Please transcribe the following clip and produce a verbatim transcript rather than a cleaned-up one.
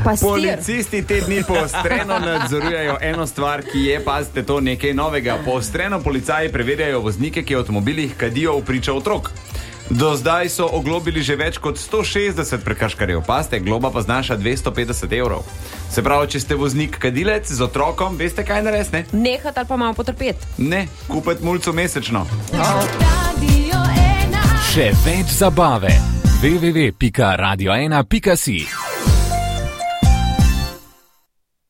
Pastir. Policisti te dni poostreno nadzorujejo eno stvar, ki je, pazite, to nekaj novega. Poostreno policaji preverjajo voznike, ki v avtomobilih kadijo v priča otrok. Do zdaj so oglobili že več kot sto šestdeset prekrškarjev. Pazite, globa pa znaša dvesto petdeset evrov. Se pravi, če ste voznik kadilec z otrokom, veste kaj narediti, ne? Nehat ali pa malo potrpeti. Ne, kupiti mulcu mesečno. Še več zabave. w w w pika radio ena pika si